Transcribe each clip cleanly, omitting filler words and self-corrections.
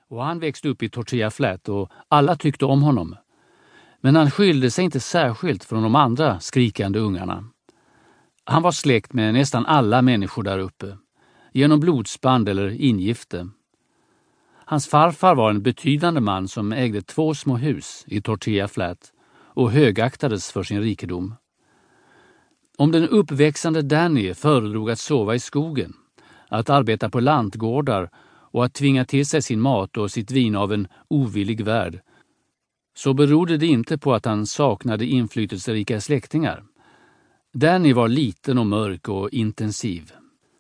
och han växte upp i Tortilla Flat och alla tyckte om honom. Men han skilde sig inte särskilt från de andra skrikande ungarna. Han var släkt med nästan alla människor där uppe, genom blodsband eller ingifte. Hans farfar var en betydande man som ägde 2 små hus i Tortilla Flat och högaktades för sin rikedom. Om den uppväxande Danny föredrog att sova i skogen, att arbeta på lantgårdar och att tvinga till sig sin mat och sitt vin av en ovillig värld, så berodde det inte på att han saknade inflytelserika släktingar. Danny var liten och mörk och intensiv.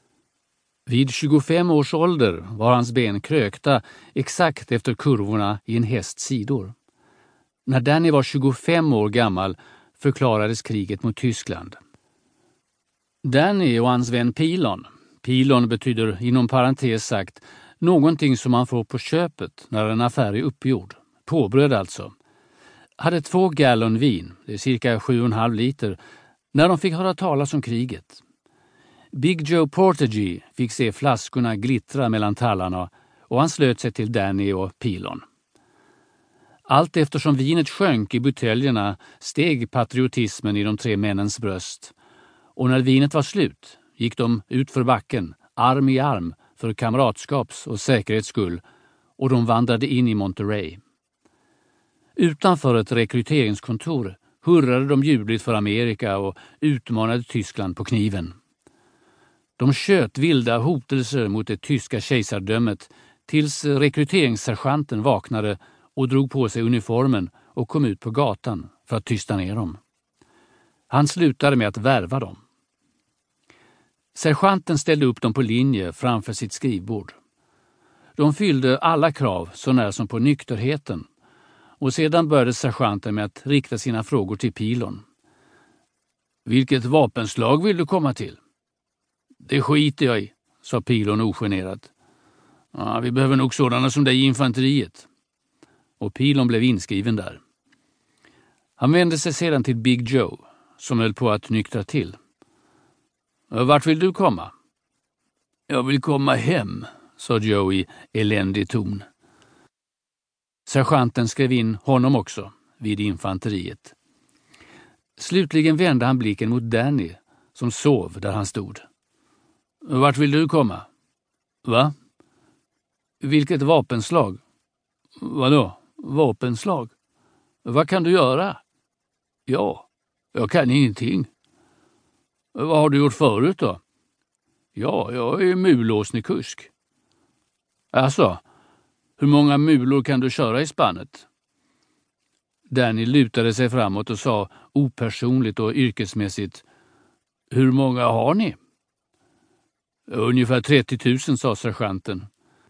Vid 25 års ålder var hans ben krökta exakt efter kurvorna i en hästs sidor. När Danny var 25 år gammal förklarades kriget mot Tyskland. Danny och hans vän Pilon betyder inom parentes sagt någonting som man får på köpet när en affär är uppgjord, påbröd alltså, hade 2 gallon vin, det är cirka 7,5 liter, när de fick höra talas om kriget. Big Joe Portage fick se flaskorna glittra mellan tallarna och han slöt sig till Danny och Pilon. Allt eftersom vinet sjönk i buteljerna steg patriotismen i de 3 männens bröst. Och när vinet var slut gick de ut för backen, arm i arm, för kamratskaps- och säkerhets skull, och de vandrade in i Monterey. Utanför ett rekryteringskontor hurrade de ljudligt för Amerika och utmanade Tyskland på kniven. De sköt vilda hotelser mot det tyska kejsardömet tills rekryteringssergeanten vaknade och drog på sig uniformen och kom ut på gatan för att tysta ner dem. Han slutade med att värva dem. Sergeanten ställde upp dem på linje framför sitt skrivbord. De fyllde alla krav så när som på nykterheten, och sedan började sergeanten med att rikta sina frågor till Pilon. Vilket vapenslag vill du komma till? Det skiter jag i, sa Pilon ogenerat. Ja, vi behöver nog sådana som dig i infanteriet. Och Pilon blev inskriven där. Han vände sig sedan till Big Joe, som höll på att nyktra till. Vart vill du komma? Jag vill komma hem, sa Joe i eländig ton. Sergeanten skrev in honom också vid infanteriet. Slutligen vände han blicken mot Danny, som sov där han stod. Vart vill du komma? Va? Vilket vapenslag? Vadå? Vapenslag? Vad kan du göra? Ja, jag kan ingenting. Vad har du gjort förut då? Ja, jag är mulåsnekusk. Alltså, hur många mulor kan du köra i spannet? Danny lutade sig framåt och sa opersonligt och yrkesmässigt: Hur många har ni? Ungefär 30 000, sa sergeanten.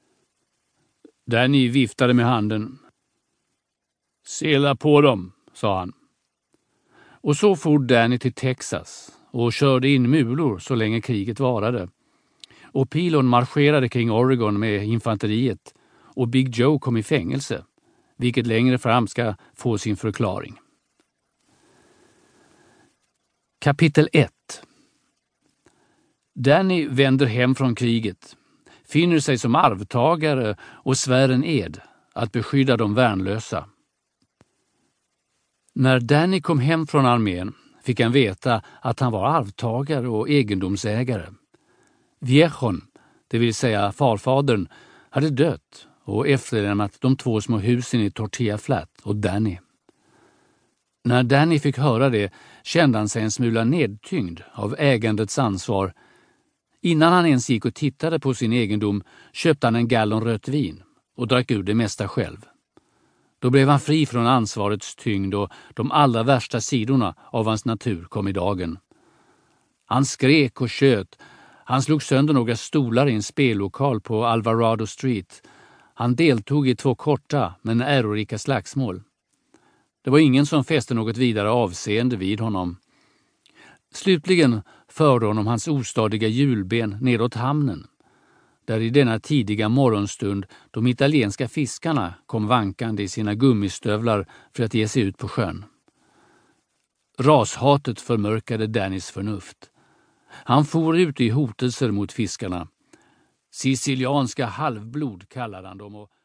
Danny viftade med handen. Sela på dem, sa han. Och så for Danny till Texas och körde in mulor så länge kriget varade. Och Pilon marscherade kring Oregon med infanteriet och Big Joe kom i fängelse, vilket längre fram ska få sin förklaring. Kapitel 1. Danny vänder hem från kriget, finner sig som arvtagare och svär en ed att beskydda de värnlösa. När Danny kom hem från armén fick han veta att han var arvtagare och egendomsägare. Viejon, det vill säga farfadern, hade dött och efterlämnat de 2 små husen i Tortilla Flat och Danny. När Danny fick höra det kände han sig en smula nedtyngd av ägandets ansvar. Innan han ens gick och tittade på sin egendom köpte han en gallon rött vin och drack ur det mesta själv. Då blev han fri från ansvarets tyngd och de allra värsta sidorna av hans natur kom i dagen. Han skrek och tjöt. Han slog sönder några stolar i en spellokal på Alvarado Street. Han deltog i 2 korta men ärorika slagsmål. Det var ingen som fäste något vidare avseende vid honom. Slutligen förde honom hans ostadiga hjulben nedåt hamnen, där i denna tidiga morgonstund de italienska fiskarna kom vankande i sina gummistövlar för att ge sig ut på sjön. Rashatet förmörkade Dannys förnuft. Han for ut i hotelser mot fiskarna. Sicilianska halvblod kallade han dem och